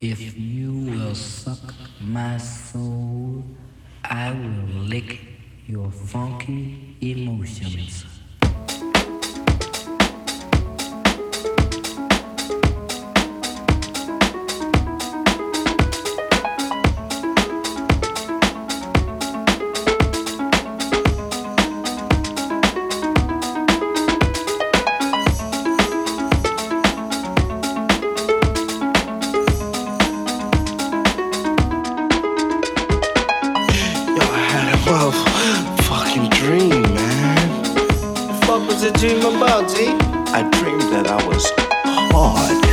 If you will suck my soul, I will lick your funky emotions. Fucking dream, man. The fuck was the dream about, G? I dreamed that I was hard.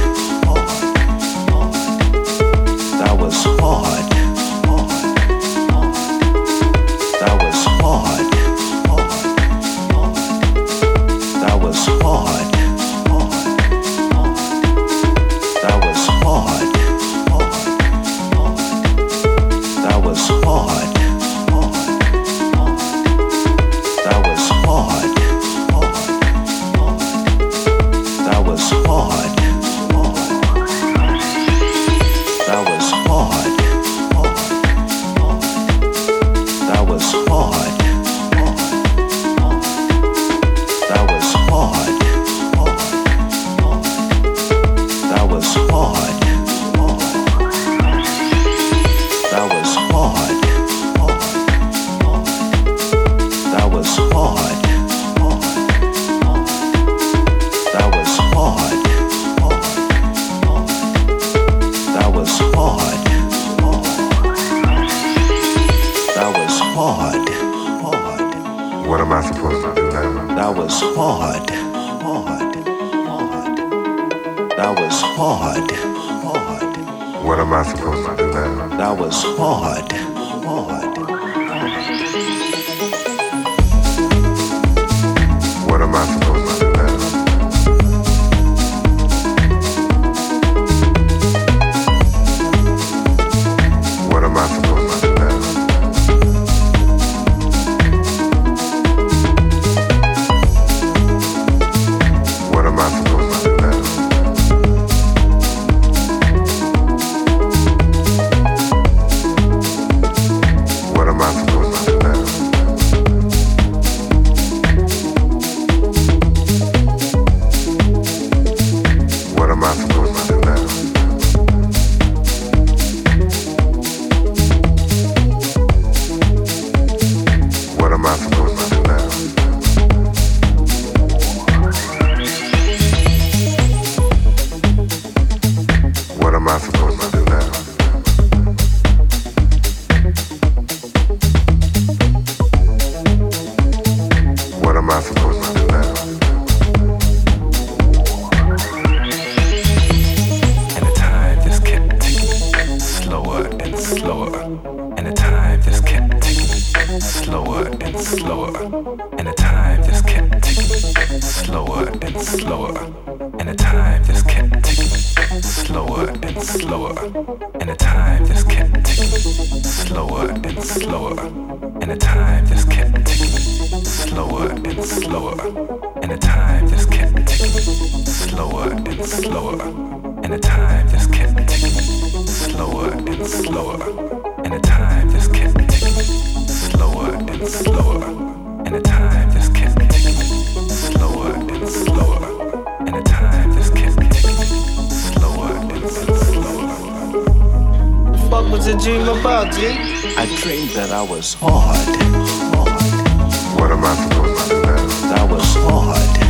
That was hard. That was hard. That was hard. That was hard. That was hard. That was hard. That was hard. That was hard. That was hard. That was hard. That was hard. That was hard. That was hard. That was hard. That was hard. That was hard. What am I supposed to do now? That was hard. That was hard. What am I supposed to do now? That was hard. What am I supposed to do now? What am I supposed to do now? What am I supposed to do now? What am I supposed to do now? What am I supposed to do now? What am I supposed to do now? What am I supposed to do now? What am I supposed to do now? And the time just kept ticking slower and slower. And the time just kept ticking slower and slower. And the time just kept ticking slower and slower. And the time just kept ticking slower and slower. And the time just kept ticking slower and slower. And the time just kept ticking slower and slower. And the time just kept ticking slower and slower. And the time just kept ticking slower and slower. And the time just kept ticking slower and slower. And the time just kept ticking slower and slower. And the time just kept ticking slower and slower. The fuck was the dream about, G? I dreamed that I was hard. What am I supposed to do now? That was hard.